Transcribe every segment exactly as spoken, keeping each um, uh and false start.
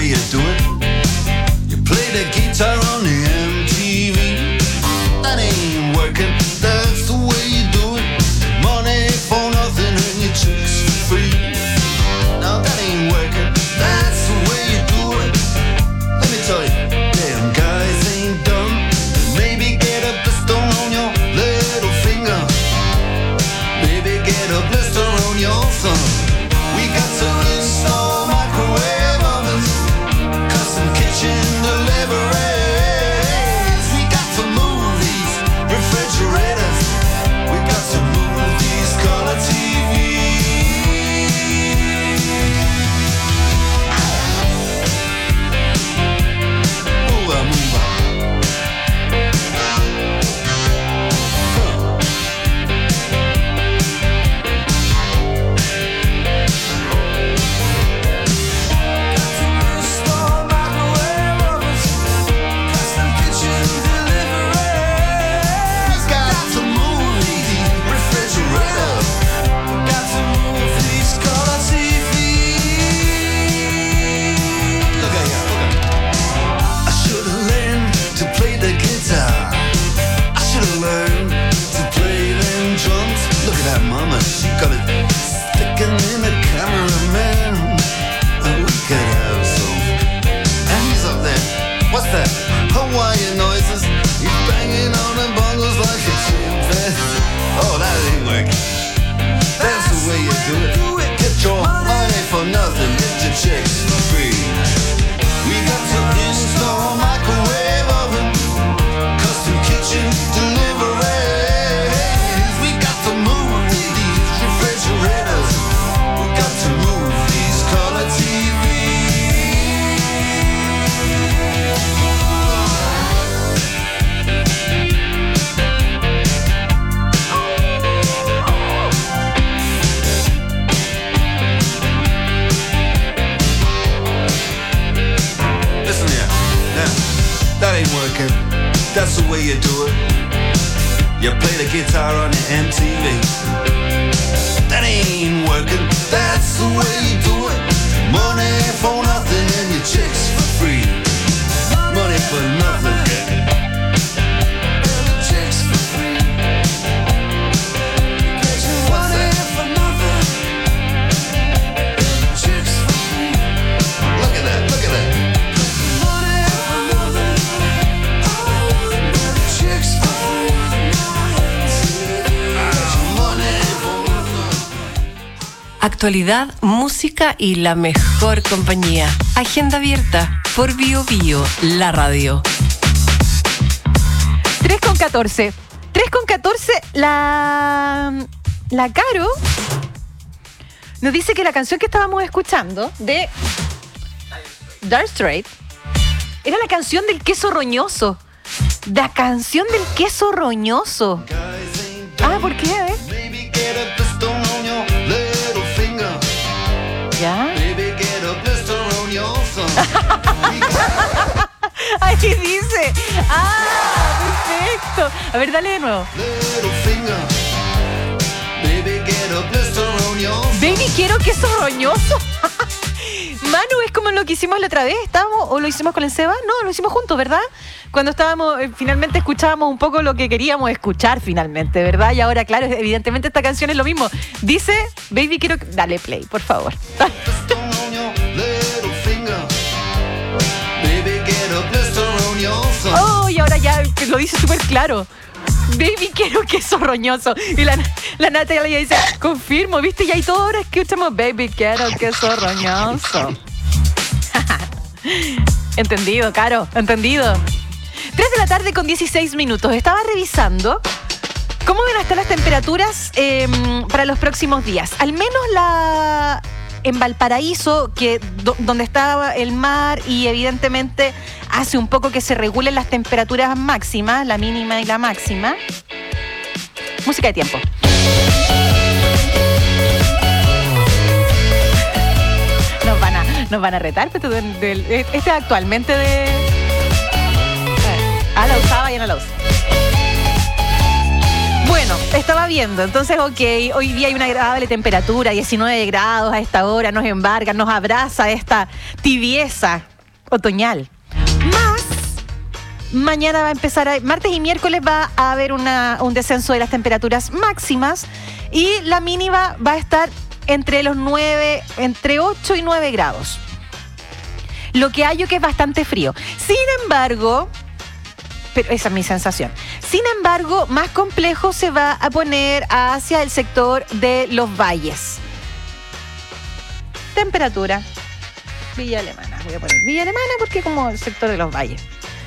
you do it. You play the guitar on the M T V. That ain't working, that's the way you do it. Money for nothing and your chicks for free. Now that ain't working, that's the way you do it. Let me tell you, damn guys ain't dumb. Maybe get a blister on your little finger. Maybe get a blister on your thumb. We got to install microwave ovens, custom kitchen deliveries. We got to move these refrigerators. We got to move these color T Vs. Move on, move on. What's that? Hawaiian noises. He's banging on them bongos like a chimpanzee. Oh, that ain't working. That's the way you do it. Get your money for nothing, get your chicks for free. We got to install microwave oven, custom kitchen deliveries. We got to move these refrigerators. We got to move these color T Vs. Working, that's the way you do it. You play the guitar on the M T V. That ain't working, that's the way you do it. Money for nothing and your chicks for free. Money for nothing and your chicks for free. Money for nothing and your chicks for free. Look at that, look at that. Actualidad, música y la mejor compañía. Agenda abierta por Bio Bio, la radio. tres con catorce. tres con catorce, la, la Caro nos dice que la canción que estábamos escuchando de Dire Straits era la canción del queso roñoso. La canción del queso roñoso. Ah, ¿por qué? ¿Eh? ¿Ya? Ahí dice. Ah, perfecto. A ver, dale de nuevo. Baby, quiero queso roñoso. Manu, es como lo que hicimos la otra vez. ¿Estábamos o lo hicimos con el Seba? No, lo hicimos juntos, ¿verdad? Cuando estábamos, eh, finalmente escuchábamos un poco lo que queríamos escuchar finalmente, ¿verdad? Y ahora, claro, evidentemente esta canción es lo mismo. Dice, baby, quiero... Dale play, por favor. Oh, y ahora ya lo dice súper claro. Baby, quiero queso roñoso. Y la, la Natalia dice, confirmo, ¿viste? Y ahí todos ahora escuchamos, baby, quiero queso roñoso. Entendido, Caro, entendido. tres de la tarde con dieciséis minutos. Estaba revisando cómo van a estar las temperaturas eh, para los próximos días. Al menos la... en Valparaíso, que do, donde está el mar y evidentemente hace un poco que se regulen las temperaturas máximas, la mínima y la máxima. Música de tiempo. Nos van a, nos van a retar, pero del, del, este es actualmente de... Ah, la usaba, ya no la uso. Bueno, estaba viendo, entonces, ok, hoy día hay una agradable temperatura, diecinueve grados a esta hora, nos embarga, nos abraza esta tibieza otoñal. Más, mañana va a empezar, a, martes y miércoles va a haber una, un descenso de las temperaturas máximas y la mínima va a estar entre los nueve, entre ocho y nueve grados. Lo que hallo que es bastante frío. Sin embargo, pero esa es mi sensación. Sin embargo, más complejo se va a poner hacia el sector de los valles. Temperatura. Villa Alemana. Voy a poner Villa Alemana porque como el sector de los valles.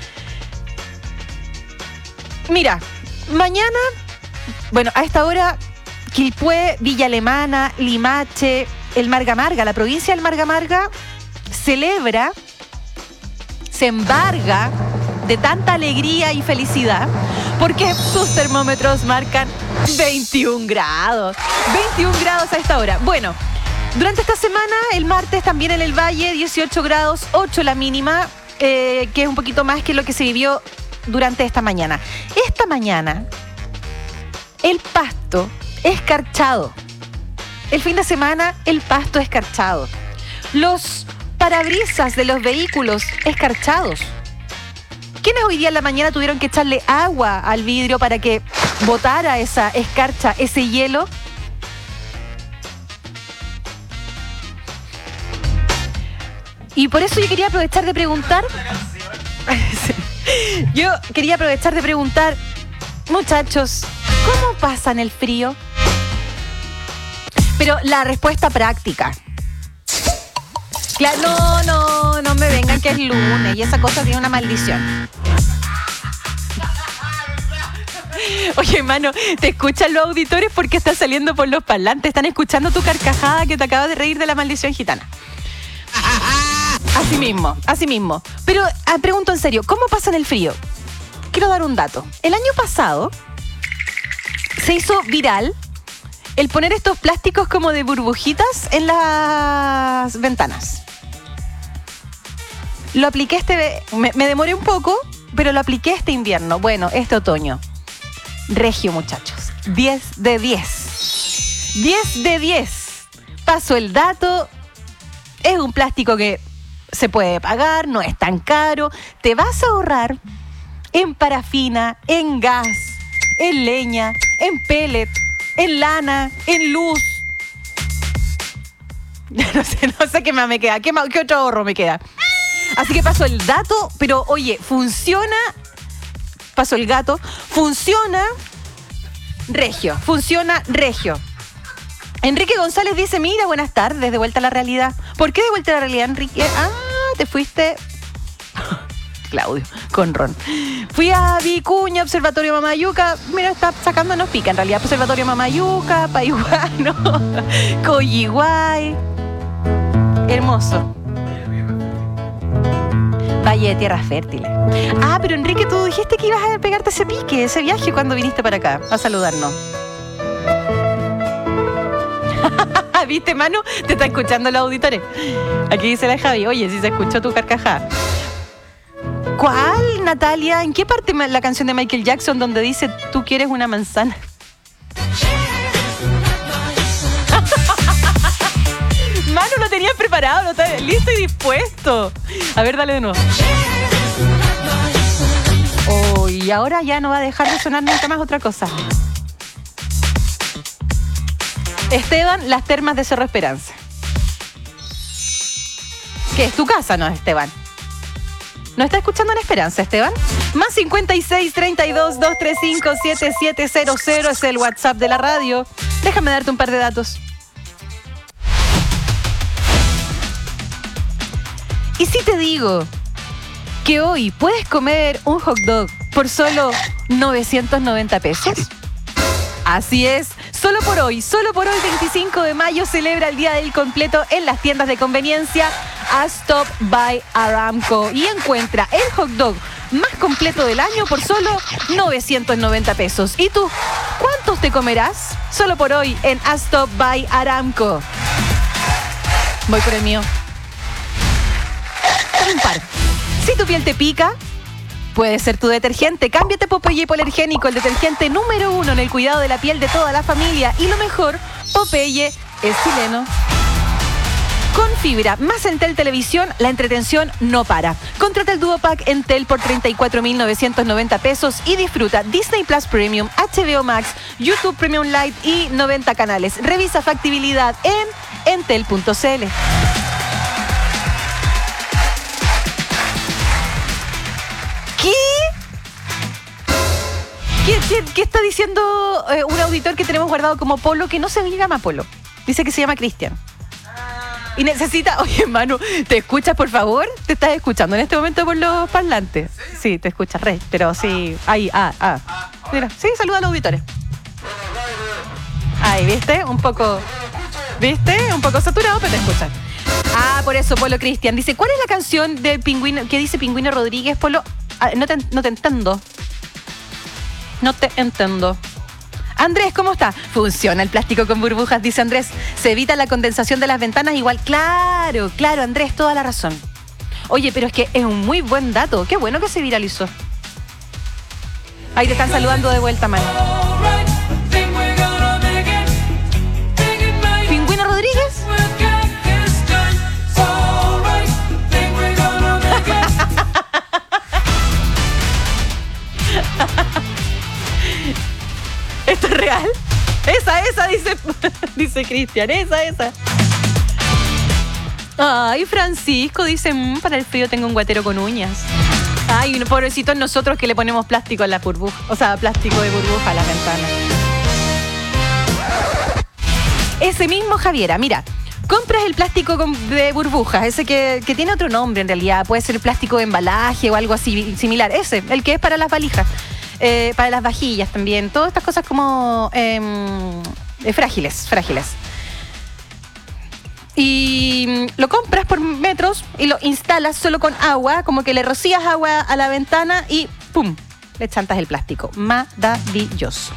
Mira, mañana, bueno, a esta hora, Quilpué, Villa Alemana, Limache, el Marga Marga, la provincia del Marga Marga, celebra, se embarga de tanta alegría y felicidad porque sus termómetros marcan veintiún grados. veintiún grados a esta hora. Bueno, durante esta semana, el martes también en el Valle, dieciocho grados, ocho la mínima, eh, que es un poquito más que lo que se vivió durante esta mañana. Esta mañana, el pasto escarchado. El fin de semana, el pasto escarchado. Los parabrisas de los vehículos escarchados. ¿Quiénes hoy día en la mañana tuvieron que echarle agua al vidrio para que botara esa escarcha, ese hielo? Y por eso yo quería aprovechar de preguntar... Yo quería aprovechar de preguntar, muchachos, ¿cómo pasan el frío? Pero la respuesta práctica. Claro, no, no, no me vengan que es lunes y esa cosa tiene una maldición. Oye, hermano, te escuchan los auditores porque estás saliendo por los parlantes. Están escuchando tu carcajada que te acabas de reír de la maldición gitana. Así mismo, así mismo. Pero ah, pregunto en serio, ¿cómo pasan el frío? Quiero dar un dato. El año pasado se hizo viral el poner estos plásticos como de burbujitas en las ventanas. Lo apliqué este... Me, me demoré un poco, pero lo apliqué este invierno. Bueno, este otoño. Regio, muchachos. diez de diez. diez de diez. Paso el dato. Es un plástico que se puede pagar, no es tan caro. Te vas a ahorrar en parafina, en gas, en leña, en pellet, en lana, en luz. No sé, no sé qué más me queda. ¿Qué, más, qué otro ahorro me queda? Así que paso el dato, pero oye, funciona. Paso el gato. Funciona regio. Funciona regio. Enrique González dice, mira, buenas tardes, de vuelta a la realidad. ¿Por qué de vuelta a la realidad, Enrique? Ah, te fuiste... Claudio, con Ron. Fui a Vicuña, Observatorio Mamayuca. Mira, está sacándonos pica en realidad. Observatorio Mamayuca, Paihuano, Coyiguay. Hermoso. Valle de Tierras Fértiles. Ah, pero Enrique, tú dijiste que ibas a pegarte ese pique, ese viaje cuando viniste para acá a saludarnos. ¿Viste, mano? Te está escuchando los auditores. Aquí dice la Javi, oye, si se escuchó tu carcajada. ¿Cuál, Natalia? ¿En qué parte la canción de Michael Jackson donde dice tú quieres una manzana? Mano, lo tenías preparado, lo está listo y dispuesto. A ver, dale de nuevo. Oh, y ahora ya no va a dejar de sonar nunca más otra cosa. Esteban, las termas de Cerro Esperanza. ¿Qué es tu casa, no, Esteban? ¿No está escuchando en Esperanza, Esteban? Más cincuenta y seis, treinta y dos, doscientos treinta y cinco, setenta y siete cero cero es el WhatsApp de la radio. Déjame darte un par de datos. ¿Y si te digo que hoy puedes comer un hot dog por solo novecientos noventa pesos? Así es, solo por hoy, solo por hoy, veinticinco de mayo, celebra el Día del Completo en las tiendas de conveniencia Stop by Aramco y encuentra el hot dog más completo del año por solo novecientos noventa pesos. ¿Y tú, cuántos te comerás? Solo por hoy en Stop by Aramco. Voy por el mío. Un par. Si tu piel te pica, puede ser tu detergente. Cámbiate Popeye Hipoalergénico, el detergente número uno en el cuidado de la piel de toda la familia. Y lo mejor, Popeye es chileno. Con fibra más Entel Televisión, la entretención no para. Contrata el Duo Pack Entel por treinta y cuatro mil novecientos noventa pesos y disfruta Disney Plus Premium, H B O Max, YouTube Premium Lite y noventa canales. Revisa factibilidad en entel punto c l. ¿Qué? ¿Qué, qué, qué está diciendo eh, un auditor que tenemos guardado como Polo, que no se llama Polo? Dice que se llama Cristian. Y necesita... Oye, Manu, ¿te escuchas, por favor? ¿Te estás escuchando en este momento por los parlantes? Sí, sí te escuchas, Rey. Pero sí... Ahí, ah, ah. Mira, sí, saluda a los auditores. Ahí, ¿viste? Un poco... ¿Viste? Un poco saturado, pero te escuchan. Ah, por eso, Polo Cristian. Dice, ¿cuál es la canción del Pingüino que dice Pingüino Rodríguez, Polo? Ah, no, te, no te entiendo. No te entiendo. Andrés, ¿cómo está? Funciona el plástico con burbujas, dice Andrés. Se evita la condensación de las ventanas igual. Claro, claro, Andrés, toda la razón. Oye, pero es que es un muy buen dato. Qué bueno que se viralizó. Ahí te están saludando de vuelta, Manu. ¿Pingüino Rodríguez? ¿Esto es real? Esa, esa, dice, dice Cristian, esa, esa. Ay, Francisco dice, mmm, para el frío tengo un guatero con uñas. Ay, pobrecitos nosotros que le ponemos plástico a la burbuja, o sea, plástico de burbuja a la ventana. Ese mismo Javiera, mira, compras el plástico de burbujas, ese que, que tiene otro nombre en realidad, puede ser plástico de embalaje o algo así similar, ese, el que es para las valijas. Eh, para las vajillas también, todas estas cosas como eh, eh, frágiles, frágiles. Y lo compras por metros y lo instalas solo con agua, como que le rocías agua a la ventana y ¡pum! Le chantas el plástico. Maravilloso.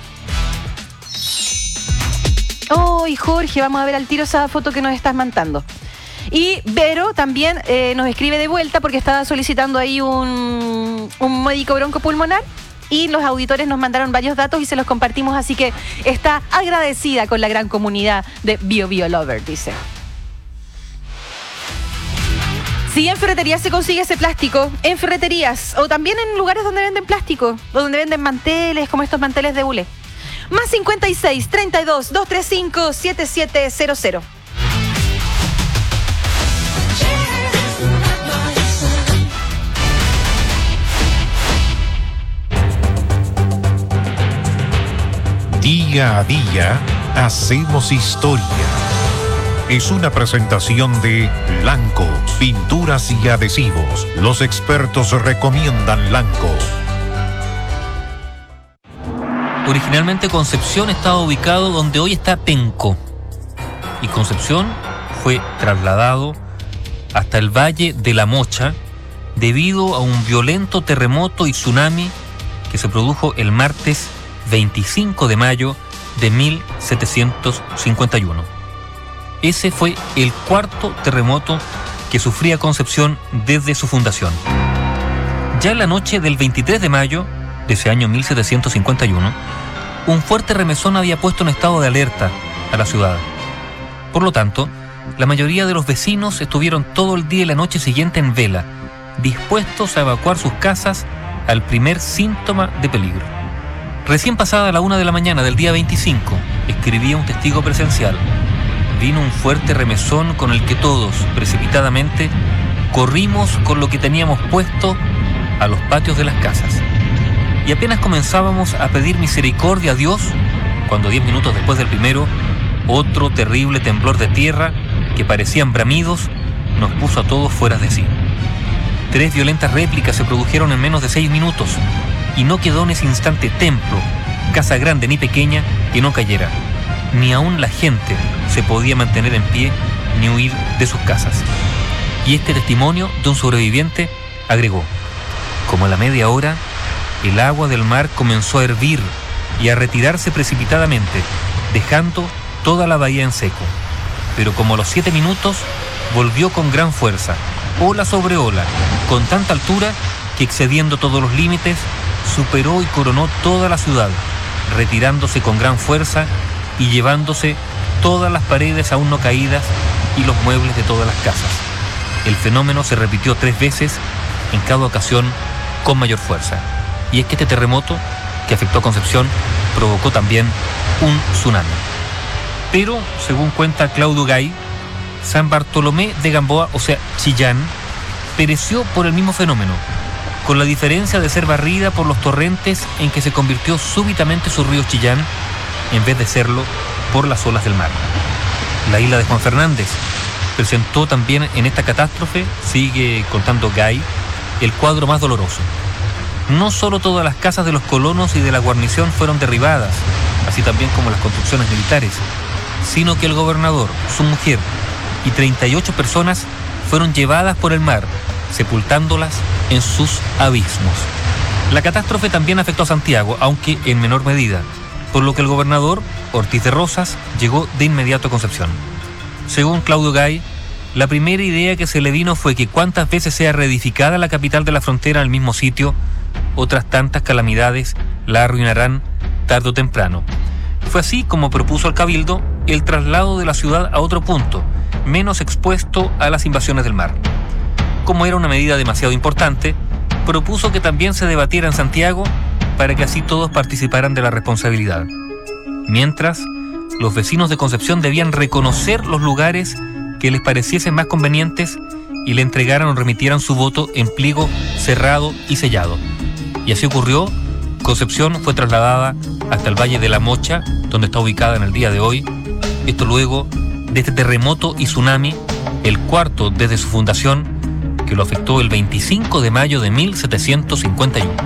Oh, y Jorge, vamos a ver al tiro esa foto que nos estás mandando. Y Vero también eh, nos escribe de vuelta porque estaba solicitando ahí un, un médico broncopulmonar. Y los auditores nos mandaron varios datos y se los compartimos, así que está agradecida con la gran comunidad de Bio Bio Lover, dice. Sí, en ferreterías se consigue ese plástico, en ferreterías, o también en lugares donde venden plástico, o donde venden manteles, como estos manteles de hule. Más cincuenta y seis, treinta y dos, doscientos treinta y cinco, setenta y siete cero cero. Día a día hacemos historia. Es una presentación de Lanco, pinturas y adhesivos. Los expertos recomiendan Lanco. Originalmente Concepción estaba ubicado donde hoy está Penco. Y Concepción fue trasladado hasta el Valle de la Mocha debido a un violento terremoto y tsunami que se produjo el martes veinticinco de mayo de mil setecientos cincuenta y uno. Ese fue el cuarto terremoto que sufría Concepción desde su fundación. Ya en la noche del veintitrés de mayo de ese año mil setecientos cincuenta y uno, un fuerte remesón había puesto en estado de alerta a la ciudad. Por lo tanto, la mayoría de los vecinos estuvieron todo el día y la noche siguiente en vela, dispuestos a evacuar sus casas al primer síntoma de peligro. Recién pasada la una de la mañana del día veinticinco, escribía un testigo presencial, vino un fuerte remesón con el que todos, precipitadamente, corrimos con lo que teníamos puesto a los patios de las casas. Y apenas comenzábamos a pedir misericordia a Dios, cuando diez minutos después del primero, otro terrible temblor de tierra, que parecían bramidos, nos puso a todos fuera de sí. Tres violentas réplicas se produjeron en menos de seis minutos, y no quedó en ese instante templo, casa grande ni pequeña, que no cayera. Ni aún la gente se podía mantener en pie ni huir de sus casas. Y este testimonio de un sobreviviente agregó: como a la media hora, el agua del mar comenzó a hervir y a retirarse precipitadamente, dejando toda la bahía en seco. Pero como a los siete minutos, volvió con gran fuerza, ola sobre ola, con tanta altura que, excediendo todos los límites, superó y coronó toda la ciudad, retirándose con gran fuerza y llevándose todas las paredes aún no caídas y los muebles de todas las casas. El fenómeno se repitió tres veces, en cada ocasión con mayor fuerza. Y es que este terremoto que afectó a Concepción provocó también un tsunami. Pero, según cuenta Claudio Gay, San Bartolomé de Gamboa, o sea, Chillán, pereció por el mismo fenómeno, con la diferencia de ser barrida por los torrentes en que se convirtió súbitamente su río Chillán, en vez de serlo por las olas del mar. La isla de Juan Fernández presentó también en esta catástrofe, sigue contando Gay, el cuadro más doloroso. No solo todas las casas de los colonos y de la guarnición fueron derribadas, así también como las construcciones militares, sino que el gobernador, su mujer y treinta y ocho personas fueron llevadas por el mar, sepultándolas en sus abismos. La catástrofe también afectó a Santiago, aunque en menor medida, por lo que el gobernador, Ortiz de Rosas, llegó de inmediato a Concepción. Según Claudio Gay, la primera idea que se le vino fue que cuantas veces sea reedificada la capital de la frontera al mismo sitio, otras tantas calamidades la arruinarán tarde o temprano. Fue así como propuso al Cabildo el traslado de la ciudad a otro punto, menos expuesto a las invasiones del mar. Como era una medida demasiado importante, propuso que también se debatiera en Santiago para que así todos participaran de la responsabilidad. Mientras, los vecinos de Concepción debían reconocer los lugares que les pareciesen más convenientes y le entregaran o remitieran su voto en pliego cerrado y sellado. Y así ocurrió. Concepción fue trasladada hasta el Valle de la Mocha, donde está ubicada en el día de hoy. Esto luego de este terremoto y tsunami, el cuarto desde su fundación, que lo afectó el veinticinco de mayo de mil setecientos cincuenta y uno.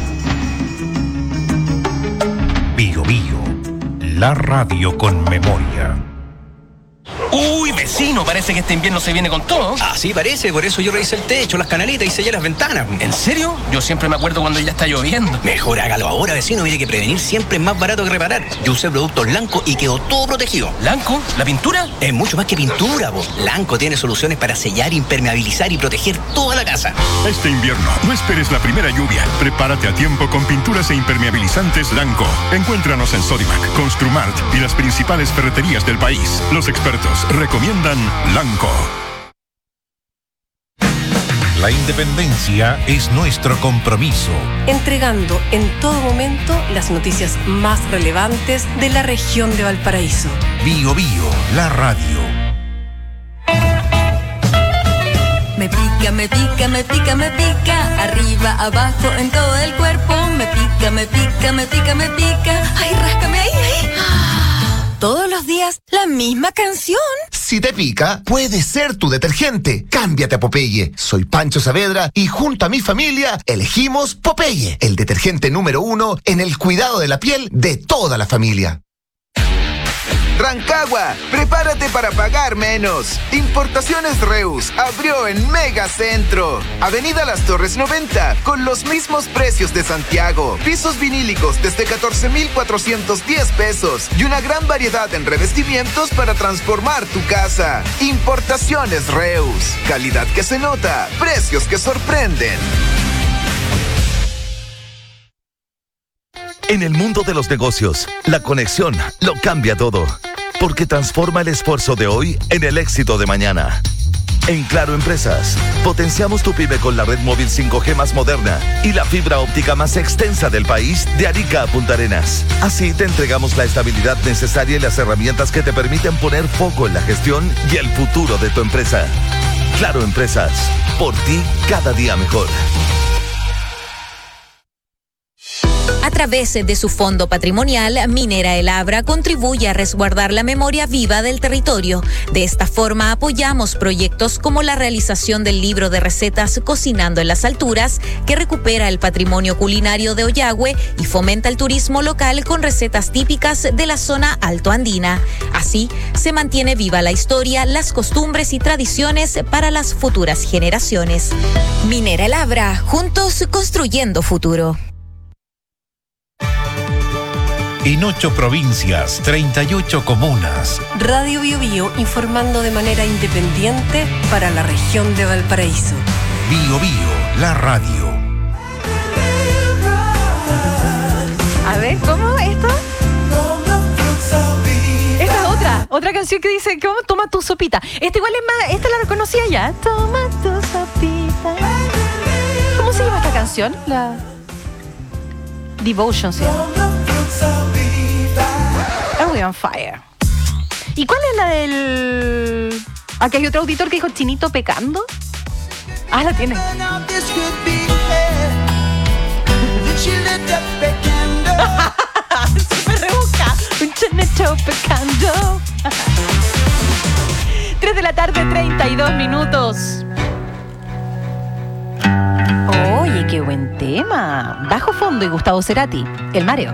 Bio Bio, la radio con memoria. Uy, vecino, parece que este invierno se viene con todo. Así parece, por eso yo revisé el techo, las canaletas y sellé las ventanas. ¿En serio? Yo siempre me acuerdo cuando ya está lloviendo. Mejor hágalo ahora, vecino, mire que prevenir siempre es más barato que reparar. Yo usé productos Lanco y quedó todo protegido. ¿Lanco? ¿La pintura? Es mucho más que pintura, vos. Lanco tiene soluciones para sellar, impermeabilizar y proteger toda la casa. Este invierno, no esperes la primera lluvia. Prepárate a tiempo con pinturas e impermeabilizantes Lanco. Encuéntranos en Sodimac, Construmart y las principales ferreterías del país. Los expertos recomiendan Lanco. La independencia es nuestro compromiso. Entregando en todo momento las noticias más relevantes de la región de Valparaíso. Bio Bio, la radio. Me pica, me pica, me pica, me pica. Arriba, abajo, en todo el cuerpo. Me pica, me pica, me pica, me pica. Ay, ráscame ahí, ahí. Todos los días, la misma canción. Si te pica, puede ser tu detergente. Cámbiate a Popeye. Soy Pancho Saavedra y junto a mi familia elegimos Popeye, el detergente número uno en el cuidado de la piel de toda la familia. Rancagua, prepárate para pagar menos. Importaciones Reus abrió en Megacentro. Avenida Las Torres noventa, con los mismos precios de Santiago. Pisos vinílicos desde catorce mil cuatrocientos diez pesos y una gran variedad en revestimientos para transformar tu casa. Importaciones Reus. Calidad que se nota, precios que sorprenden. En el mundo de los negocios, la conexión lo cambia todo, porque transforma el esfuerzo de hoy en el éxito de mañana. En Claro Empresas, potenciamos tu pyme con la red móvil cinco G más moderna y la fibra óptica más extensa del país de Arica a Punta Arenas. Así te entregamos la estabilidad necesaria y las herramientas que te permiten poner foco en la gestión y el futuro de tu empresa. Claro Empresas, por ti cada día mejor. A través de su fondo patrimonial, Minera El Abra contribuye a resguardar la memoria viva del territorio. De esta forma apoyamos proyectos como la realización del libro de recetas Cocinando en las Alturas, que recupera el patrimonio culinario de Ollagüe y fomenta el turismo local con recetas típicas de la zona altoandina. Así, se mantiene viva la historia, las costumbres y tradiciones para las futuras generaciones. Minera El Abra, juntos construyendo futuro. En ocho provincias, treinta y ocho comunas. Radio Bio Bio informando de manera independiente para la región de Valparaíso. Bio Bio, la radio. A ver, ¿cómo esto? Esta es otra. Otra canción que dice, ¿cómo? Toma tu sopita. Esta igual es más, esta la reconocía ya. Toma tu sopita. ¿Cómo se llama esta canción? La Devotion se llama. Are We On Fire. ¿Y cuál es la del... Aquí hay otro auditor que dijo Chinito pecando. Ah, la tiene. Se me rebusca. Un chinito pecando. tres de la tarde, treinta y dos minutos. Oye, qué buen tema. Bajo Fondo y Gustavo Cerati. El mareo.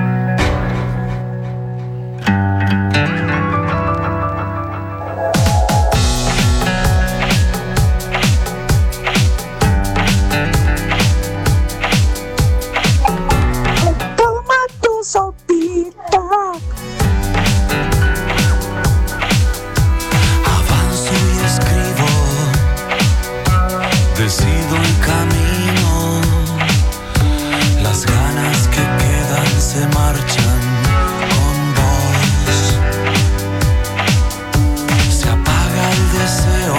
Decido el camino, las ganas que quedan se marchan con vos. Se apaga el deseo,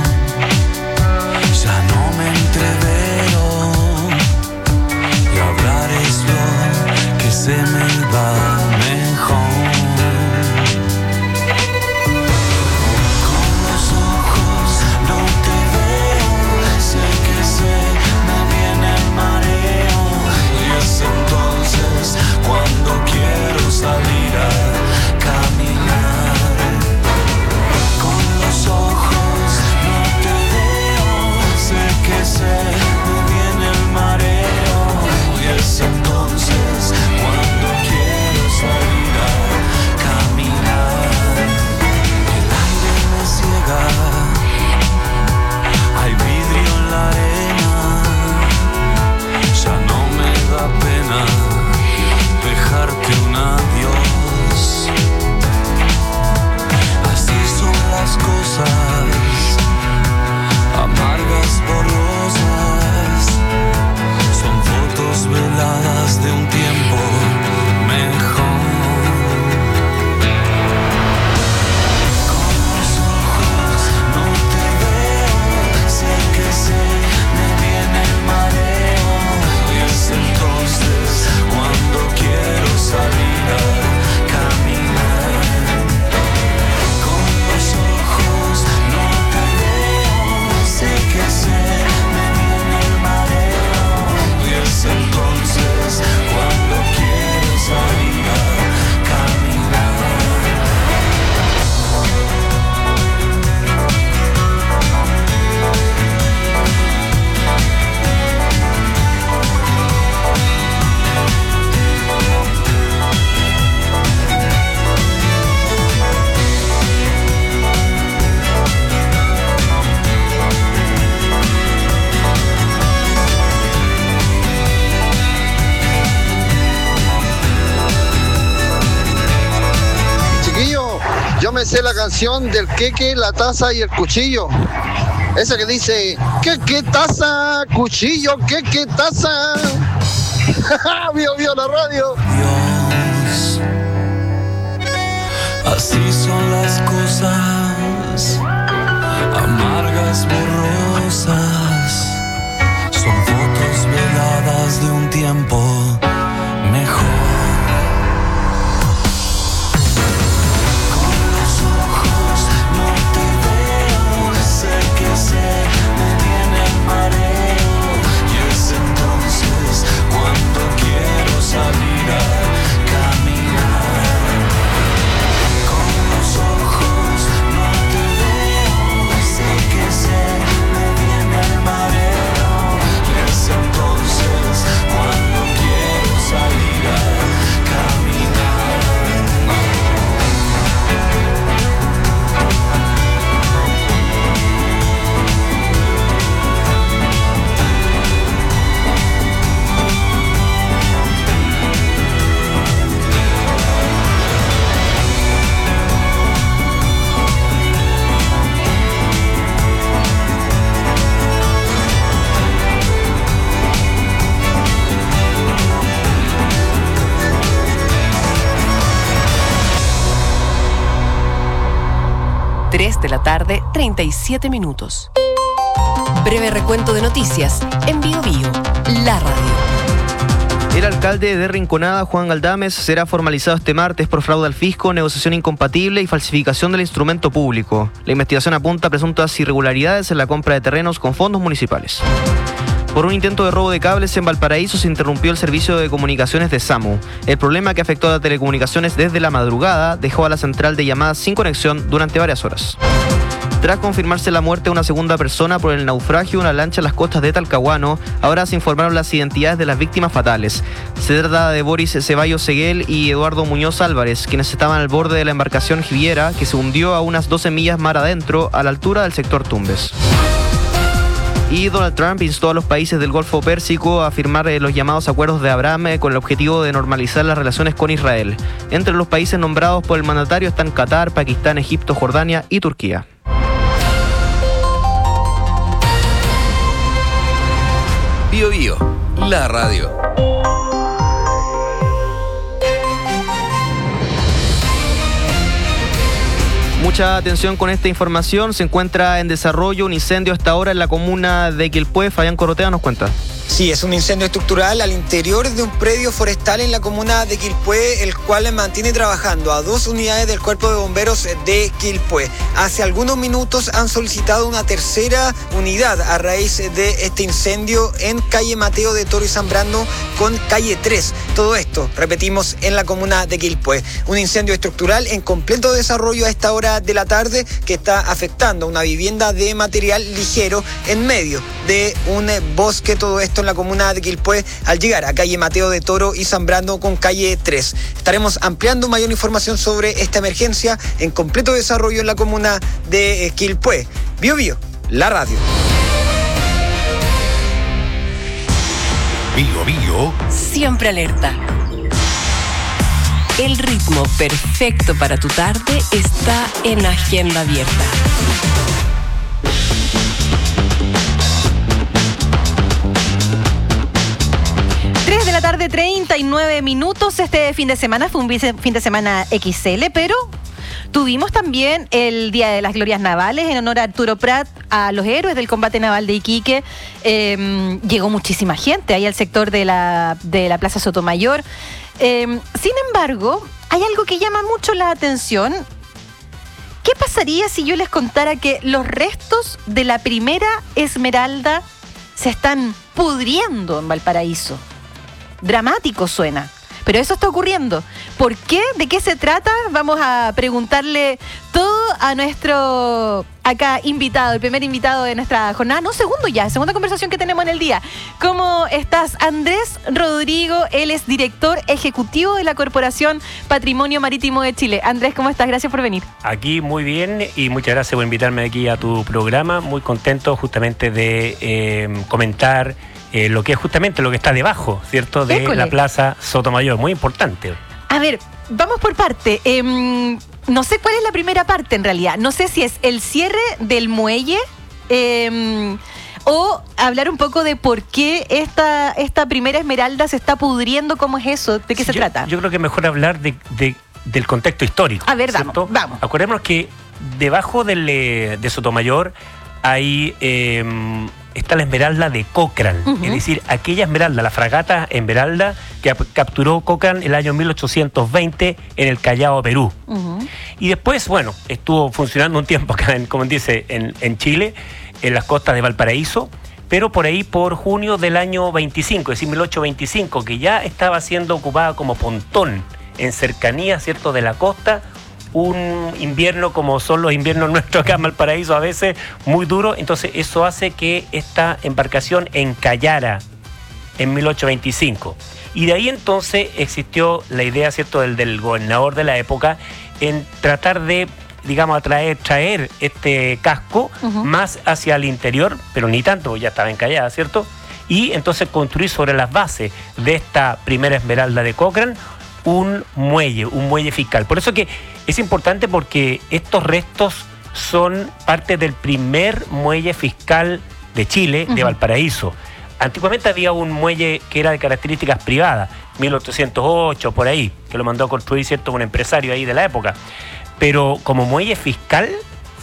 ya no me entrevero, y hablar es lo que se me da mejor. Cuando quiero salir a caminar, con los ojos no te veo, sé que se me viene el mareo, y es entonces cuando quiero salir a caminar. El aire me ciega, hay vidrio en la arena, ya no me da pena dejarte un adiós. Así son las cosas, amargas, borrosas, son fotos veladas de un tiempo mejor. Con los ojos no te veo, sé que se me viene el mareo, y es entonces cuando quiero salir a caminar. Con los ojos no te veo, sé que se me viene el mareo, y es entonces cuando quiero salir a caminar. Yo me sé la canción del queque, la taza y el cuchillo. Esa que dice, queque, taza, cuchillo, queque, taza. Vio, vio la radio. Dios, así son las cosas, amargas, borrosas, son fotos veladas de un tiempo mejor. Se me viene el mareo, y es entonces cuando quiero salir a caminar. Con los ojos no te veo, sé que se me viene el mareo, y es entonces cuando quiero tres de la tarde, treinta y siete minutos. Breve recuento de noticias en Bio Bio, la radio. El alcalde de Rinconada, Juan Galdames, será formalizado este martes por fraude al fisco, negociación incompatible y falsificación del instrumento público. La investigación apunta a presuntas irregularidades en la compra de terrenos con fondos municipales. Por un intento de robo de cables en Valparaíso se interrumpió el servicio de comunicaciones de SAMU. El problema, que afectó a las telecomunicaciones desde la madrugada, dejó a la central de llamadas sin conexión durante varias horas. Tras confirmarse la muerte de una segunda persona por el naufragio de una lancha en las costas de Talcahuano, ahora se informaron las identidades de las víctimas fatales. Se trata de Boris Ceballos Seguel y Eduardo Muñoz Álvarez, quienes estaban al borde de la embarcación Jiviera, que se hundió a unas doce millas mar adentro, a la altura del sector Tumbes. Y Donald Trump instó a los países del Golfo Pérsico a firmar los llamados acuerdos de Abraham con el objetivo de normalizar las relaciones con Israel. Entre los países nombrados por el mandatario están Qatar, Pakistán, Egipto, Jordania y Turquía. Bio Bio, la radio. Mucha atención con esta información. Se encuentra en desarrollo un incendio hasta ahora en la comuna de Quilpué. Fabián Corotea nos cuenta. Sí, es un incendio estructural al interior de un predio forestal en la comuna de Quilpué, el cual mantiene trabajando a dos unidades del Cuerpo de Bomberos de Quilpué. Hace algunos minutos han solicitado una tercera unidad a raíz de este incendio en calle Mateo de Toro y Zambrano con calle tres. Todo esto, repetimos, en la comuna de Quilpué. Un incendio estructural en completo desarrollo a esta hora de la tarde que está afectando a una vivienda de material ligero en medio de un bosque. Todo esto en la comuna de Quilpué al llegar a calle Mateo de Toro y Zambrano con calle tres. Estaremos ampliando mayor información sobre esta emergencia en completo desarrollo en la comuna de Quilpué. Bio Bio, la radio. Bio Bio. Siempre alerta. El ritmo perfecto para tu tarde está en Agenda Abierta. tres de la tarde, treinta y nueve minutos. Este fin de semana fue un fin de semana equis ele, pero tuvimos también el Día de las Glorias Navales en honor a Arturo Prat, a los héroes del combate naval de Iquique. Eh, llegó muchísima gente ahí al sector de la, de la Plaza Sotomayor. Eh, sin embargo, hay algo que llama mucho la atención. ¿Qué pasaría si yo les contara que los restos de la primera Esmeralda se están pudriendo en Valparaíso? Dramático suena, pero eso está ocurriendo. ¿Por qué? ¿De qué se trata? Vamos a preguntarle todo a nuestro acá invitado, el primer invitado de nuestra jornada, no, segundo ya, segunda conversación que tenemos en el día. ¿Cómo estás? Andrés Rodrigo, él es director ejecutivo de la Corporación Patrimonio Marítimo de Chile. Andrés, ¿cómo estás? Gracias por venir. Aquí muy bien y muchas gracias por invitarme aquí a tu programa. Muy contento justamente de eh, comentar Eh, lo que es justamente lo que está debajo, ¿cierto? De École. La Plaza Sotomayor, muy importante. A ver, vamos por parte. Eh, no sé cuál es la primera parte en realidad. No sé si es el cierre del muelle eh, o hablar un poco de por qué esta, esta primera Esmeralda se está pudriendo. ¿Cómo es eso? ¿De qué se yo, trata? Yo creo que es mejor hablar de, de, del contexto histórico. A ver, vamos, vamos. Acordémonos que debajo del, de Sotomayor hay... Eh, está la Esmeralda de Cochrane, uh-huh. Es decir, aquella Esmeralda, la fragata Esmeralda que capturó Cochrane el año mil ochocientos veinte en el Callao, Perú. Uh-huh. Y después, bueno, estuvo funcionando un tiempo acá, en, como dice, en, en Chile, en las costas de Valparaíso, pero por ahí por junio del año veinticinco, es decir, mil ochocientos veinticinco, que ya estaba siendo ocupada como pontón en cercanía, ¿cierto?, de la costa. Un invierno como son los inviernos nuestros acá en Valparaíso, a veces muy duro, entonces eso hace que esta embarcación encallara en mil ochocientos veinticinco. Y de ahí entonces existió la idea, ¿cierto?, del, del gobernador de la época en tratar de, digamos, atraer, traer este casco uh-huh. más hacia el interior, pero ni tanto, ya estaba encallada, ¿cierto? Y entonces construir sobre las bases de esta primera Esmeralda de Cochrane un muelle, un muelle fiscal. Por eso que es importante, porque estos restos son parte del primer muelle fiscal de Chile, uh-huh. de Valparaíso. Antiguamente había un muelle que era de características privadas, mil ochocientos ocho, por ahí, que lo mandó a construir, ¿cierto?, un empresario ahí de la época. Pero como muelle fiscal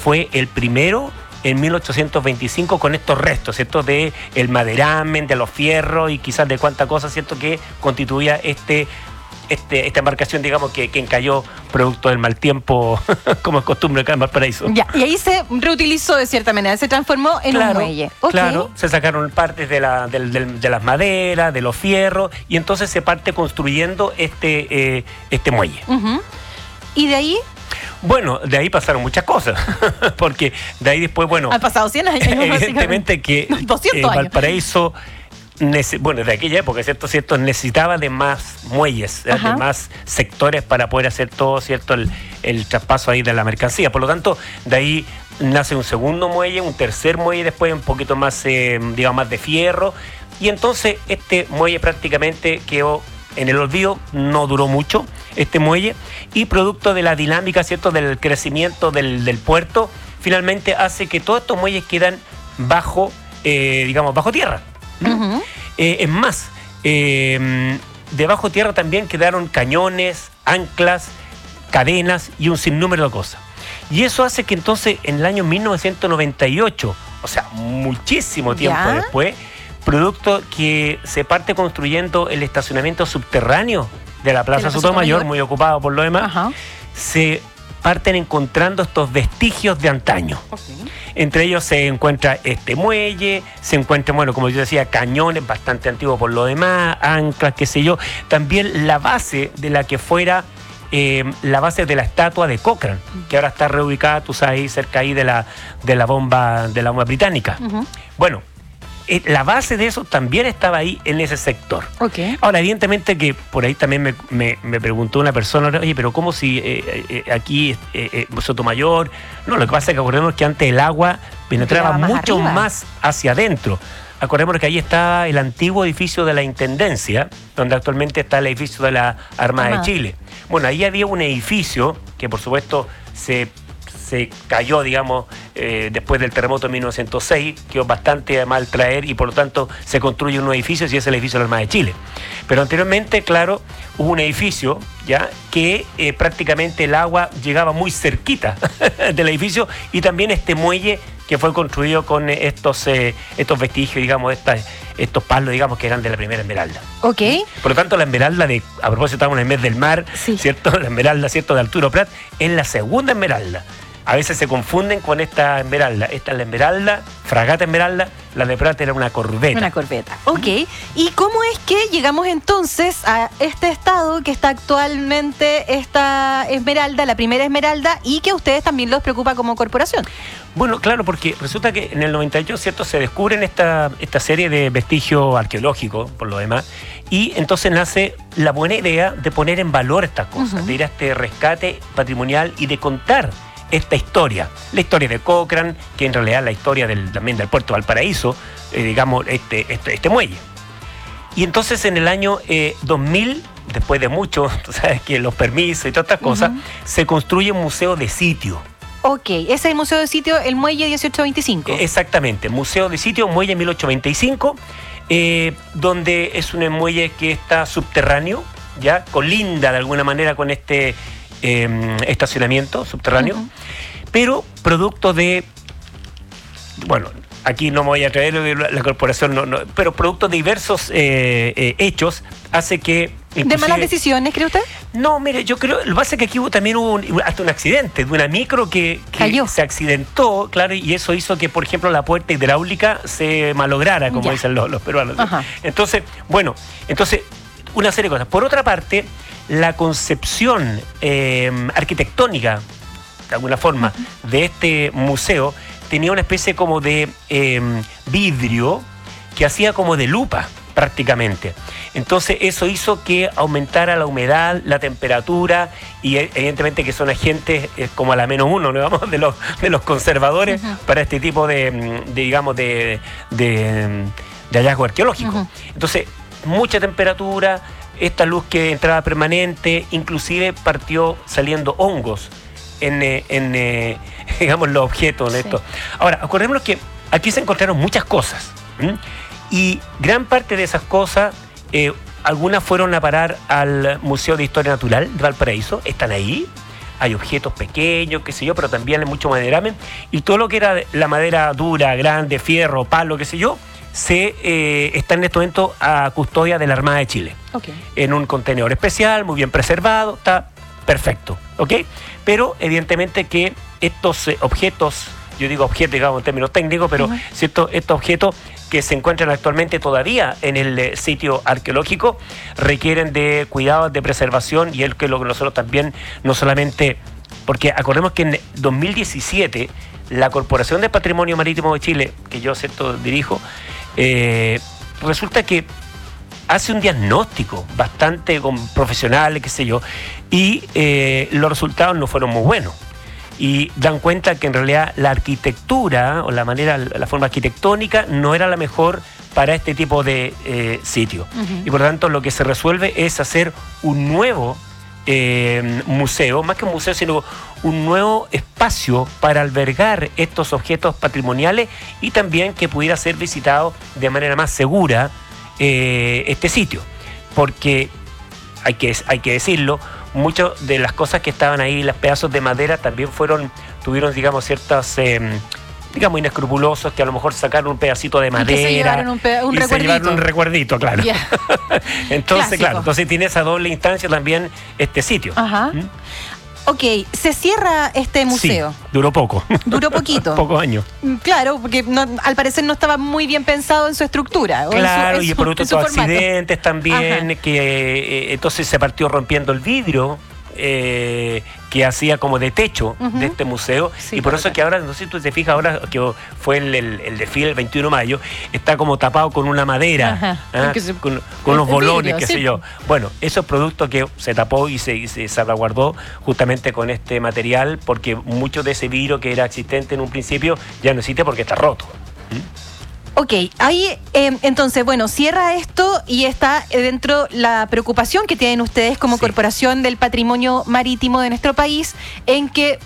fue el primero en mil ochocientos veinticinco con estos restos, ¿cierto? De el maderamen, de los fierros y quizás de cuánta cosa, ¿cierto? Que constituía este, este, esta embarcación, digamos, que, que encalló producto del mal tiempo, como es costumbre acá en Valparaíso. Ya, y ahí se reutilizó de cierta manera, se transformó en claro, un muelle. Okay. Claro, se sacaron partes de, la, de, de, de las maderas, de los fierros, y entonces se parte construyendo este, eh, este muelle. Uh-huh. ¿Y de ahí? Bueno, de ahí pasaron muchas cosas, porque de ahí después, bueno... Han pasado cien años. Evidentemente que doscientos eh, Valparaíso, nece- bueno, de aquella época, ¿cierto? ¿cierto? Necesitaba de más muelles, Ajá. de más sectores para poder hacer todo, ¿cierto? El, el traspaso ahí de la mercancía. Por lo tanto, de ahí nace un segundo muelle, un tercer muelle, después un poquito más, eh, digamos, más de fierro. Y entonces este muelle prácticamente quedó en el olvido, no duró mucho este muelle, y producto de la dinámica, ¿cierto?, del crecimiento del, del puerto, finalmente hace que todos estos muelles quedan bajo, eh, digamos, bajo tierra. Uh-huh. Eh, es más, eh, debajo tierra también quedaron cañones, anclas, cadenas y un sinnúmero de cosas. Y eso hace que entonces en el año mil novecientos noventa y ocho, o sea, muchísimo tiempo ¿Ya? después, producto que se parte construyendo el estacionamiento subterráneo de la Plaza Sotomayor, muy ocupado por lo demás, Ajá. se parten encontrando estos vestigios de antaño. Okay. Entre ellos se encuentra este muelle, se encuentran, bueno, como yo decía, cañones bastante antiguos por lo demás, anclas, qué sé yo. También la base de la que fuera eh, la base de la estatua de Cochrane, que ahora está reubicada, tú sabes, ahí cerca ahí de la, de la bomba de la bomba británica. Uh-huh. Bueno, eh, la base de eso también estaba ahí en ese sector. Okay. Ahora, evidentemente que por ahí también me, me, me preguntó una persona, oye, pero ¿cómo si eh, eh, aquí eh, eh, Sotomayor? No, lo que pasa es que acordemos que antes el agua penetraba más mucho arriba. más hacia adentro. Acordémonos que ahí estaba el antiguo edificio de la Intendencia, donde actualmente está el edificio de la Armada Ajá. de Chile. Bueno, ahí había un edificio que por supuesto se, se cayó, digamos, eh, después del terremoto de mil novecientos seis, quedó bastante a mal traer y por lo tanto se construye un nuevo edificio y es el edificio de la Armada de Chile. Pero anteriormente, claro, hubo un edificio ya que eh, prácticamente el agua llegaba muy cerquita del edificio y también este muelle que fue construido con estos eh, estos vestigios, digamos, estas, estos palos, digamos, que eran de la primera esmeralda. Ok. Por lo tanto, la esmeralda de, a propósito, estamos en el mes del mar, sí. ¿cierto? La esmeralda, ¿cierto?, de Arturo Prat, es la segunda esmeralda. A veces se confunden con esta esmeralda. Esta es la esmeralda, fragata esmeralda, la de Prat era una corbeta. Una corbeta, ok. ¿Y cómo es que llegamos entonces a este estado que está actualmente esta esmeralda, la primera esmeralda, y que a ustedes también los preocupa como corporación? Bueno, claro, porque resulta que en el noventa y ocho, ¿cierto?, se descubren esta, esta serie de vestigios arqueológicos, por lo demás, y entonces nace la buena idea de poner en valor estas cosas, uh-huh. de ir a este rescate patrimonial y de contar esta historia, la historia de Cochrane, que en realidad es la historia del, también del puerto de Valparaíso, eh, digamos, este, este, este muelle. Y entonces en el año eh, dos mil, después de mucho, tú sabes que los permisos y todas estas cosas, uh-huh. se construye un museo de sitio. Ok, ese es el museo de sitio, el muelle dieciocho veinticinco. Exactamente, museo de sitio, muelle mil ochocientos veinticinco, eh, donde es un muelle que está subterráneo, ya colinda de alguna manera con este eh, estacionamiento subterráneo, uh-huh. pero producto de, bueno, aquí no me voy a traer la corporación, no, no, pero producto de diversos eh, eh, hechos, hace que... ¿De malas decisiones, cree usted? No, mire, yo creo, lo que pasa es que aquí hubo también hubo un, hasta un accidente de una micro que, que se accidentó, claro, y eso hizo que, por ejemplo, la puerta hidráulica se malograra, como ya. dicen los, los peruanos. Ajá. Entonces, bueno, entonces, una serie de cosas. Por otra parte, la concepción eh, arquitectónica, de alguna forma, uh-huh. de este museo, tenía una especie como de eh, vidrio que hacía como de lupa, prácticamente. Entonces eso hizo que aumentara la humedad, la temperatura y evidentemente que son agentes eh, como a la menos uno, ¿no? Vamos, de los de los conservadores uh-huh. para este tipo de, de digamos de, de, de hallazgo arqueológico. Uh-huh. Entonces, mucha temperatura, esta luz que entraba permanente, inclusive partió saliendo hongos en, en eh, digamos los objetos de sí. esto. Ahora, acordémonos que aquí se encontraron muchas cosas. ¿m? Y gran parte de esas cosas, eh, algunas fueron a parar al Museo de Historia Natural de Valparaíso, están ahí. hay objetos pequeños, qué sé yo, pero también hay mucho maderamen, y todo lo que era la madera dura, grande, fierro, palo, qué sé yo, se eh, está en este momento a custodia de la Armada de Chile. Okay. En un contenedor especial, muy bien preservado, está perfecto, ¿ok? Pero evidentemente que estos eh, objetos, yo digo objetos, digamos en términos técnicos, pero uh-huh. ¿cierto? Estos objetos que se encuentran actualmente todavía en el eh, sitio arqueológico requieren de cuidados, de preservación, y es que lo que nosotros también, no solamente, porque acordemos que en dos mil diecisiete la Corporación de Patrimonio Marítimo de Chile, que yo cierto dirijo, eh, resulta que hace un diagnóstico bastante con profesionales, qué sé yo, y eh, los resultados no fueron muy buenos. Y dan cuenta que en realidad la arquitectura o la manera, la forma arquitectónica no era la mejor para este tipo de eh, sitio. Uh-huh. Y por lo tanto lo que se resuelve es hacer un nuevo eh, museo, más que un museo, sino un nuevo espacio para albergar estos objetos patrimoniales y también que pudiera ser visitado de manera más segura eh, este sitio. Porque hay que, hay que decirlo, muchas de las cosas que estaban ahí, los pedazos de madera, también fueron, tuvieron, digamos, ciertas, eh, digamos, inescrupulosos, que a lo mejor sacaron un pedacito de madera. Y, se llevaron un, pe- un y recuerdito. Se llevaron un recuerdito, claro. Yeah. Entonces, Clásico. Claro, entonces tiene esa doble instancia también este sitio. Ajá. ¿Mm? Ok, se cierra este museo. Sí, duró poco. Duró poquito. Pocos años. Claro, porque no, al parecer no estaba muy bien pensado en su estructura. Claro, en su, en y por otros accidentes también, Ajá. que eh, entonces se partió rompiendo el vidrio eh, que hacía como de techo uh-huh. de este museo. Sí, y por eso es que ahora, no sé si tú te fijas, ahora que fue el, el, el desfile el veintiuno de mayo, está como tapado con una madera, ¿ah? se, con, con unos bolones, vidrio, qué sí. sé yo. Bueno, esos productos que se tapó y se, y se salvaguardó justamente con este material, porque mucho de ese vidrio que era existente en un principio ya no existe porque está roto. ¿Mm? Ok, ahí eh, entonces, bueno, cierra esto y está dentro la preocupación que tienen ustedes como sí. Corporación del Patrimonio Marítimo de nuestro país en que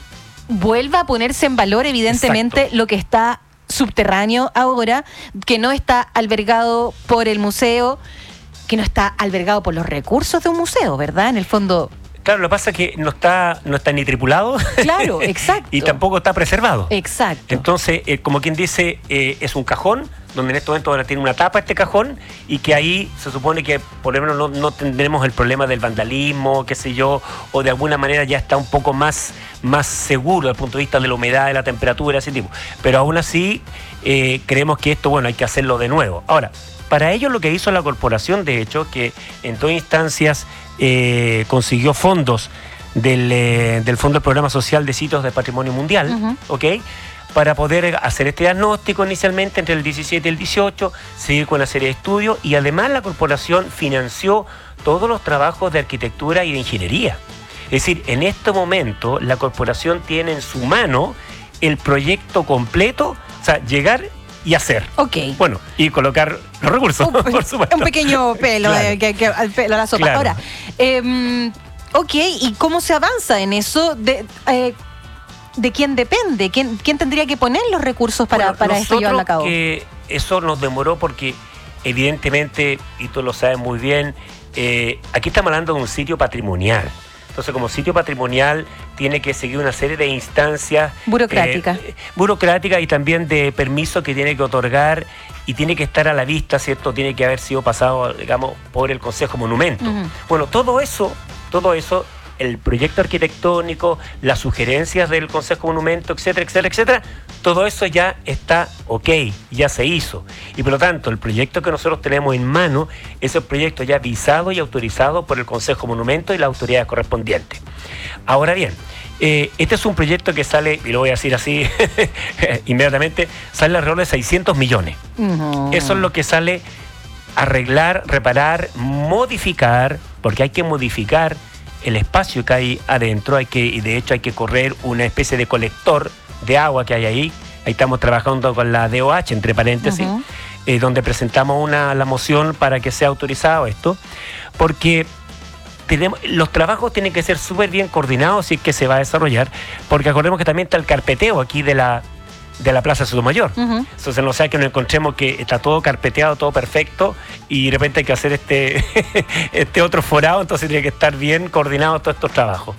vuelva a ponerse en valor evidentemente Exacto. lo que está subterráneo ahora, que no está albergado por el museo, que no está albergado por los recursos de un museo, ¿verdad? En el fondo... Claro, lo que pasa es que no está, no está ni tripulado. Claro, exacto. Y tampoco está preservado. Exacto. Entonces, eh, como quien dice, eh, es un cajón, donde en este momento ahora tiene una tapa este cajón, y que ahí se supone que por lo menos no, no tendremos el problema del vandalismo, qué sé yo, o de alguna manera ya está un poco más, más seguro desde el punto de vista de la humedad, de la temperatura, ese tipo. Pero aún así, eh, creemos que esto, bueno, hay que hacerlo de nuevo. Ahora, para ello lo que hizo la corporación, de hecho, que en todas instancias eh, consiguió fondos del, eh, del Fondo del Programa Social de Sitios de Patrimonio Mundial, uh-huh. ¿ok? Para poder hacer este diagnóstico inicialmente entre el diecisiete y el dieciocho, seguir con una serie de estudios, y además la corporación financió todos los trabajos de arquitectura y de ingeniería. Es decir, en este momento la corporación tiene en su mano el proyecto completo, o sea, llegar y hacer. Ok. Bueno, y colocar los recursos, un, por supuesto. Un pequeño pelo, claro. eh, que, que, al pelo a la sopa. Claro. Ahora, eh, ok, ¿y cómo se avanza en eso? De, eh, ¿De quién depende? ¿Quién, quién tendría que poner los recursos para, bueno, para esto llevarlo a cabo? Que eso nos demoró porque, evidentemente, y tú lo sabes muy bien, eh, aquí estamos hablando de un sitio patrimonial. Entonces, como sitio patrimonial, tiene que seguir una serie de instancias burocráticas eh, burocráticas y también de permiso que tiene que otorgar, y tiene que estar a la vista, ¿cierto? Tiene que haber sido pasado, digamos, por el Consejo Monumento. Uh-huh. Bueno, todo eso, todo eso, el proyecto arquitectónico, las sugerencias del Consejo Monumento, etcétera, etcétera, etcétera, todo eso ya está ok, ya se hizo. Y por lo tanto, el proyecto que nosotros tenemos en mano es el proyecto ya visado y autorizado por el Consejo Monumento y las autoridades correspondientes. Ahora bien, eh, este es un proyecto que sale, y lo voy a decir así inmediatamente, sale alrededor de seiscientos millones. Uh-huh. Eso es lo que sale arreglar, reparar, modificar, porque hay que modificar el espacio que hay adentro, hay que, y de hecho hay que correr una especie de colector de agua que hay ahí. Ahí estamos trabajando con la D O H, entre paréntesis, uh-huh. eh, donde presentamos una, la moción para que sea autorizado esto, porque tenemos, los trabajos tienen que ser súper bien coordinados si es que se va a desarrollar, porque acordemos que también está el carpeteo aquí de la, de la Plaza Sotomayor. Uh-huh. Entonces no sea que nos encontremos que está todo carpeteado, todo perfecto, y de repente hay que hacer este, este otro forado, entonces tiene que estar bien coordinado todos estos trabajos.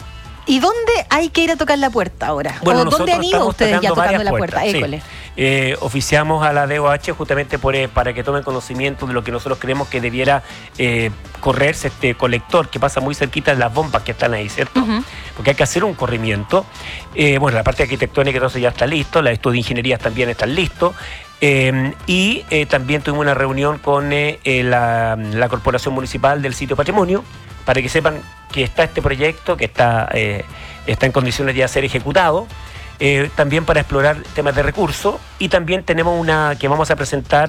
¿Y dónde hay que ir a tocar la puerta ahora? Bueno, ¿O dónde han ido ustedes ya tocando la puerta? Sí. École. Eh, oficiamos a la D O H justamente por, eh, para que tomen conocimiento de lo que nosotros creemos que debiera eh, correrse este colector que pasa muy cerquita de las bombas que están ahí, ¿cierto? Uh-huh. Porque hay que hacer un corrimiento. Eh, bueno, la parte arquitectónica entonces ya está listo, la de estudio de ingeniería también están listos. Eh, y eh, también tuvimos una reunión con eh, eh, la, la Corporación Municipal del Sitio Patrimonio para que sepan que está este proyecto, que está, eh, está en condiciones de ya ser ejecutado, eh, también para explorar temas de recursos, y también tenemos una que vamos a presentar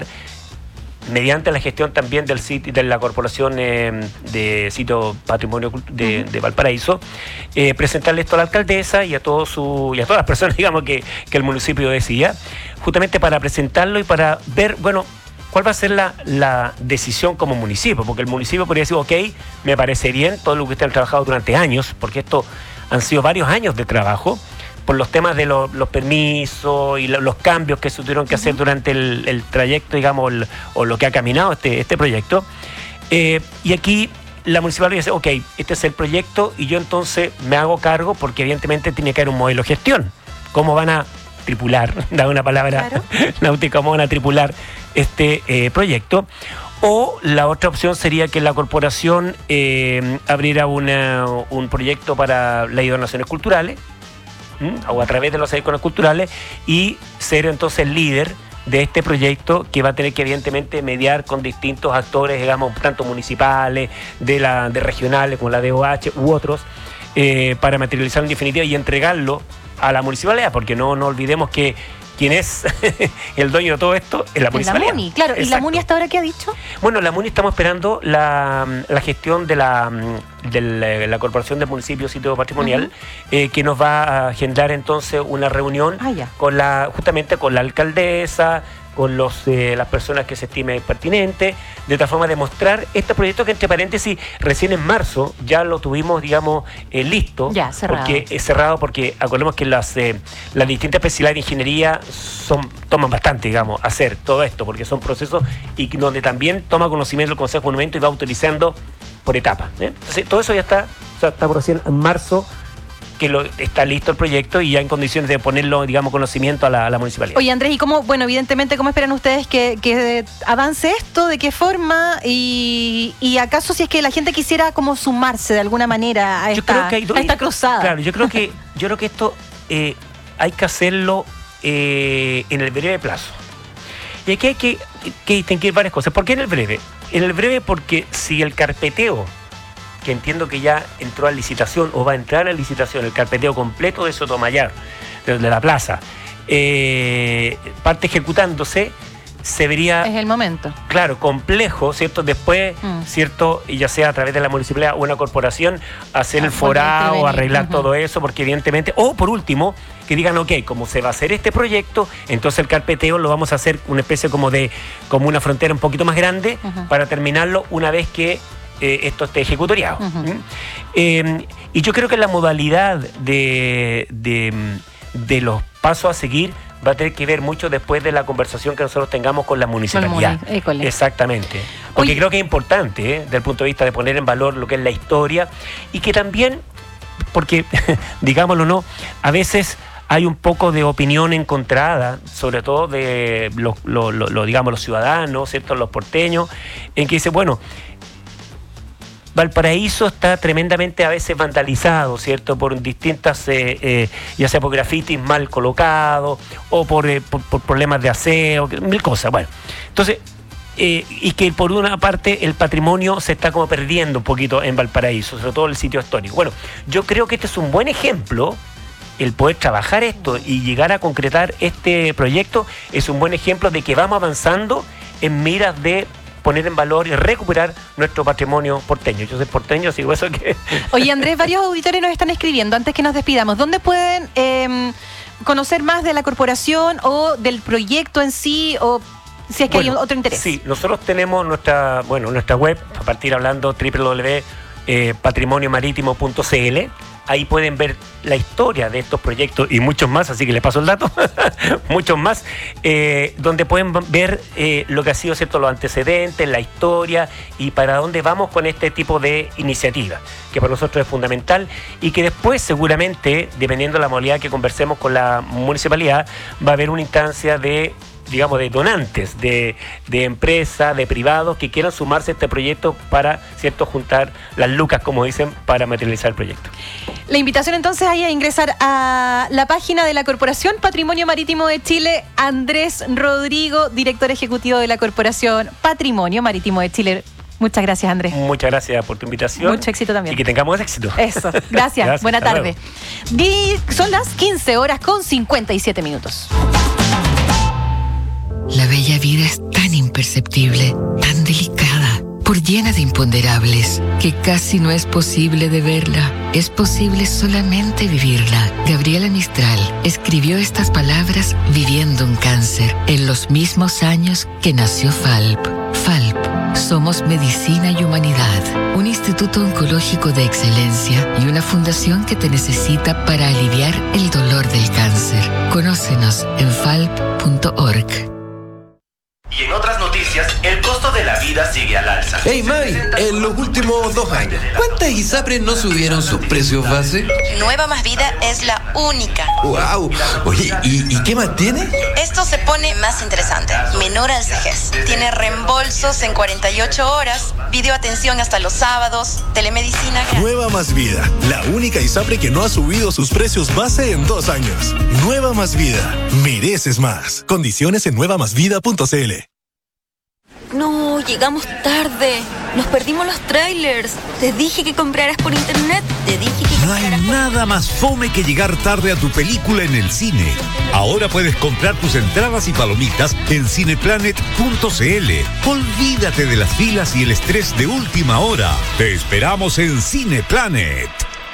mediante la gestión también del sitio de la Corporación eh, de Sitio Patrimonio de, de Valparaíso, eh, presentarle esto a la alcaldesa y a todos su, y a todas las personas, digamos, que, que el municipio decía, justamente para presentarlo y para ver, bueno, cuál va a ser la, la decisión como municipio, porque el municipio podría decir, ok, me parece bien todo lo que ustedes han trabajado durante años, porque esto han sido varios años de trabajo, por los temas de lo, los permisos y lo, los cambios que se tuvieron que hacer durante el, el trayecto, digamos, el, o lo que ha caminado este, este proyecto. Eh, y aquí la municipalidad dice, ok, este es el proyecto y yo entonces me hago cargo porque evidentemente tiene que haber un modelo de gestión. ¿Cómo van a tripular, da una palabra claro. náutica, cómo van a tripular este eh, proyecto? O la otra opción sería que la corporación eh, abriera una, un proyecto para las donaciones culturales, ¿m? o a través de los iconos culturales, y ser entonces el líder de este proyecto que va a tener que evidentemente mediar con distintos actores, digamos, tanto municipales, de, la, de regionales como la D O H u otros, eh, para materializarlo en definitiva y entregarlo a la municipalidad, porque no, no olvidemos que quien es el dueño de todo esto es la municipalidad. La MUNI, claro. Exacto. ¿Y la MUNI hasta ahora qué ha dicho? Bueno, la MUNI estamos esperando la, la gestión de la, de la, la Corporación del Municipio Sitio Patrimonial, uh-huh. eh, que nos va a agendar entonces una reunión ah, ya. con la, justamente con la alcaldesa, con los, eh, las personas que se estime pertinente, de tal forma de mostrar este proyecto que, entre paréntesis, recién en marzo ya lo tuvimos, digamos, eh, listo. Ya, cerrado. Porque es cerrado porque acordemos que las, eh, las distintas especialidades de ingeniería son, toman bastante, digamos, hacer todo esto, porque son procesos y donde también toma conocimiento el Consejo de Monumento y va autorizando por etapas. ¿eh? Entonces, todo eso ya está, o sea, está por recién en marzo, que lo, está listo el proyecto y ya en condiciones de ponerlo, digamos, conocimiento a la, a la municipalidad. Oye, Andrés, ¿y cómo, bueno, evidentemente, cómo esperan ustedes que, que avance esto? ¿De qué forma? Y, y acaso si es que la gente quisiera como sumarse de alguna manera a, esta, creo que hay dos, a esta cruzada. Claro, yo creo que, yo creo que esto eh, hay que hacerlo eh, en el breve plazo. Y aquí hay que, que distinguir varias cosas. ¿Por qué en el breve? En el breve porque si el carpeteo, que entiendo que ya entró a licitación o va a entrar a licitación, el carpeteo completo de Sotomayar, de, de la plaza, eh, parte ejecutándose, se vería... Es el momento. Claro, complejo, ¿cierto? Después, mm. ¿cierto? Y ya sea a través de la municipalidad o una corporación, hacer ah, el forado, arreglar uh-huh. todo eso, porque evidentemente... O por último, que digan, ok, como se va a hacer este proyecto, entonces el carpeteo lo vamos a hacer una especie como de... como una frontera un poquito más grande, uh-huh. para terminarlo una vez que Eh, esto esté ejecutoriado. Uh-huh. ¿Mm? Eh, y yo creo que la modalidad de, de, de los pasos a seguir va a tener que ver mucho después de la conversación que nosotros tengamos con la municipalidad. Con Exactamente. Porque Oye. creo que es importante, ¿eh? desde el punto de vista de poner en valor lo que es la historia y que también, porque, digámoslo o no, a veces hay un poco de opinión encontrada, sobre todo de los, lo, lo, lo, digamos, los ciudadanos, ¿cierto? Los porteños, en que dice, bueno, Valparaíso está tremendamente a veces vandalizado, ¿cierto? Por distintas, eh, eh, ya sea por grafitis mal colocados o por, eh, por, por problemas de aseo, mil cosas. Bueno, entonces, eh, y que por una parte el patrimonio se está como perdiendo un poquito en Valparaíso, sobre todo el sitio histórico. Bueno, yo creo que este es un buen ejemplo. El poder trabajar esto y llegar a concretar este proyecto es un buen ejemplo de que vamos avanzando en miras de poner en valor y recuperar nuestro patrimonio porteño. Yo soy porteño, así que eso que... Oye, Andrés, varios auditores nos están escribiendo antes que nos despidamos. ¿Dónde pueden eh, conocer más de la corporación o del proyecto en sí, o si es que bueno, hay otro interés? Sí, nosotros tenemos nuestra, bueno, nuestra web, a partir hablando doble u doble u doble u punto patrimonio marítimo punto c l. ahí pueden ver la historia de estos proyectos y muchos más, así que les paso el dato, muchos más, eh, donde pueden ver eh, lo que ha sido, ¿cierto?, los antecedentes, la historia y para dónde vamos con este tipo de iniciativa, que para nosotros es fundamental y que después seguramente, dependiendo de la modalidad que conversemos con la municipalidad, va a haber una instancia de, digamos, de donantes, de, de empresas, de privados que quieran sumarse a este proyecto para, ¿cierto?, juntar las lucas, como dicen, para materializar el proyecto. La invitación entonces ahí a ingresar a la página de la Corporación Patrimonio Marítimo de Chile. Andrés Rodrigo, director ejecutivo de la Corporación Patrimonio Marítimo de Chile. Muchas gracias, Andrés. Muchas gracias por tu invitación. Mucho éxito también. Y que tengamos éxito. Eso, gracias. gracias. Buena tarde. Di- son las quince horas con cincuenta y siete minutos. La bella vida es tan imperceptible, tan delicada, por llena de imponderables, que casi no es posible de verla. Es posible solamente vivirla. Gabriela Mistral escribió estas palabras viviendo un cáncer en los mismos años que nació Falp. Falp, somos medicina y humanidad, un instituto oncológico de excelencia y una fundación que te necesita para aliviar el dolor del cáncer. Conócenos en falp punto org. Y en otras noticias, el costo de la vida sigue al alza. Hey May, en los últimos dos años, ¿cuántas ISAPRES no subieron sus precios base? Nueva Más Vida es la única. ¡Wow! Oye, ¿y, ¿y qué más tiene? Esto se pone más interesante. Menor al vejez. Tiene reembolsos en cuarenta y ocho horas, videoatención hasta los sábados, telemedicina. Nueva Más Vida, la única ISAPRE que no ha subido sus precios base en dos años. Nueva Más Vida, mereces más. Condiciones en nueva más vida punto c l. No, llegamos tarde. Nos perdimos los trailers. Te dije que compraras por internet. Te dije que No hay nada más fome que llegar tarde a tu película en el cine. Ahora puedes comprar tus entradas y palomitas en cineplanet punto c l. Olvídate de las filas y el estrés de última hora. Te esperamos en Cineplanet.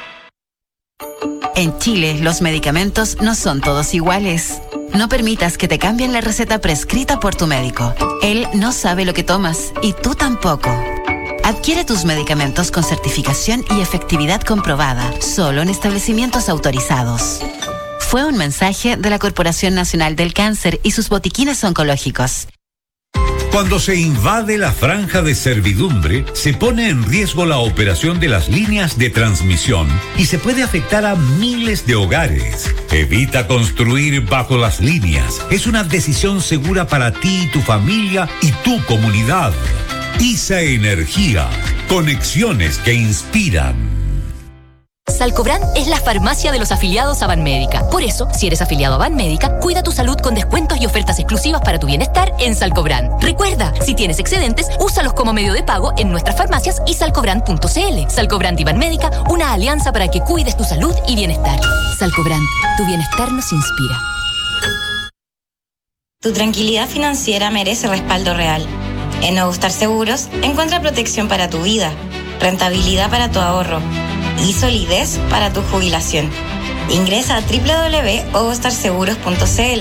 En Chile, los medicamentos no son todos iguales. No permitas que te cambien la receta prescrita por tu médico. Él no sabe lo que tomas y tú tampoco. Adquiere tus medicamentos con certificación y efectividad comprobada, solo en establecimientos autorizados. Fue un mensaje de la Corporación Nacional del Cáncer y sus botiquines oncológicos. Cuando se invade la franja de servidumbre, se pone en riesgo la operación de las líneas de transmisión y se puede afectar a miles de hogares. Evita construir bajo las líneas. Es una decisión segura para ti y tu familia y tu comunidad. I S A Energía. Conexiones que inspiran. Salcobran es la farmacia de los afiliados a Banmédica. Por eso, si eres afiliado a Banmédica, cuida tu salud con descuentos y ofertas exclusivas para tu bienestar en Salcobran. Recuerda, si tienes excedentes, úsalos como medio de pago en nuestras farmacias y salcobran punto c l. Salcobran y Banmédica, una alianza para que cuides tu salud y bienestar. Salcobran, tu bienestar nos inspira. Tu tranquilidad financiera merece respaldo real. En Ogostar Seguros, encuentra protección para tu vida, rentabilidad para tu ahorro y solidez para tu jubilación. Ingresa a doble u doble u doble u punto ogostar seguros punto c l